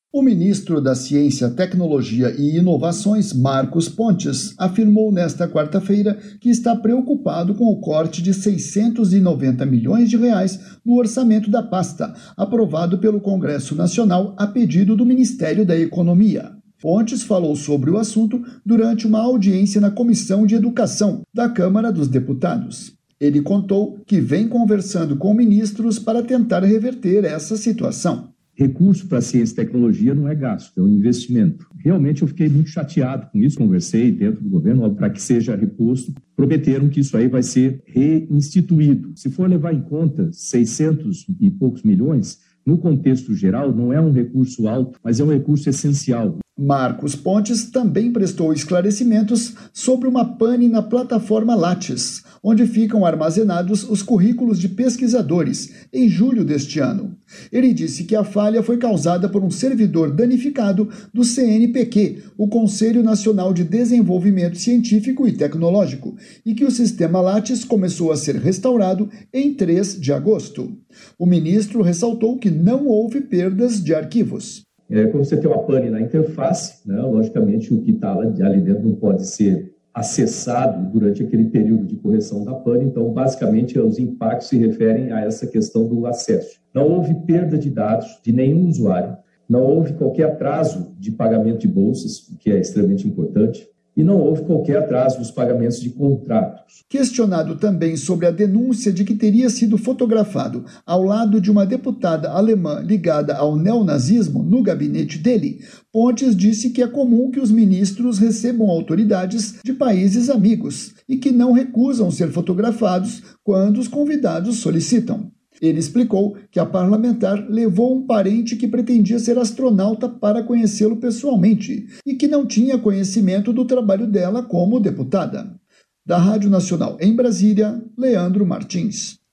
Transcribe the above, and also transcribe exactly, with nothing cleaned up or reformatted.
O ministro da Ciência, Tecnologia e Inovações, Marcos Pontes, afirmou nesta quarta-feira que está preocupado com o corte de seiscentos e noventa milhões de reais no orçamento da pasta, aprovado pelo Congresso Nacional a pedido do Ministério da Economia. Pontes falou sobre o assunto durante uma audiência na Comissão de Educação da Câmara dos Deputados. Ele contou que vem conversando com ministros para tentar reverter essa situação. Recurso para ciência e tecnologia não é gasto, é um investimento. Realmente eu fiquei muito chateado com isso, conversei dentro do governo para que seja reposto. Prometeram que isso aí vai ser reinstituído. Se for levar em conta seiscentos e poucos milhões, no contexto geral não é um recurso alto, mas é um recurso essencial. Marcos Pontes também prestou esclarecimentos sobre uma pane na plataforma Lattes, onde ficam armazenados os currículos de pesquisadores, em julho deste ano. Ele disse que a falha foi causada por um servidor danificado do C N P Q, o Conselho Nacional de Desenvolvimento Científico e Tecnológico, e que o sistema Lattes começou a ser restaurado em três de agosto. O ministro ressaltou que não houve perdas de arquivos. É, quando você tem uma pane na interface, né, logicamente o que está ali dentro não pode ser acessado durante aquele período de correção da pane, então basicamente os impactos se referem a essa questão do acesso. Não houve perda de dados de nenhum usuário, não houve qualquer atraso de pagamento de bolsas, o que é extremamente importante, e não houve qualquer atraso nos pagamentos de contratos. Questionado também sobre a denúncia de que teria sido fotografado ao lado de uma deputada alemã ligada ao neonazismo no gabinete dele, Pontes disse que é comum que os ministros recebam autoridades de países amigos e que não recusam ser fotografados quando os convidados solicitam. Ele explicou que a parlamentar levou um parente que pretendia ser astronauta para conhecê-lo pessoalmente e que não tinha conhecimento do trabalho dela como deputada. Da Rádio Nacional em Brasília, Leandro Martins.